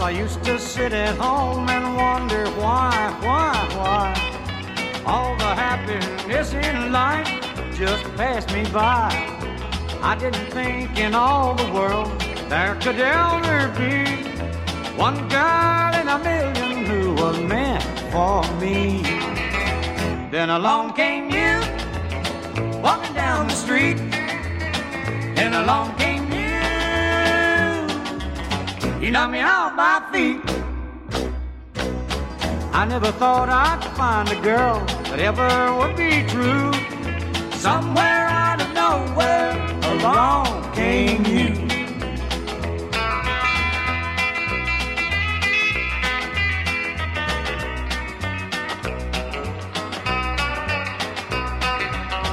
I used to sit at home and wonder why all the happiness in life just passed me by. I didn't think in all the world there could ever be one girl in a million who was meant for me. Then along came you, walking down the street. Then along came you knocked me off my feet. I never thought I'd find a girl that ever would be true. Somewhere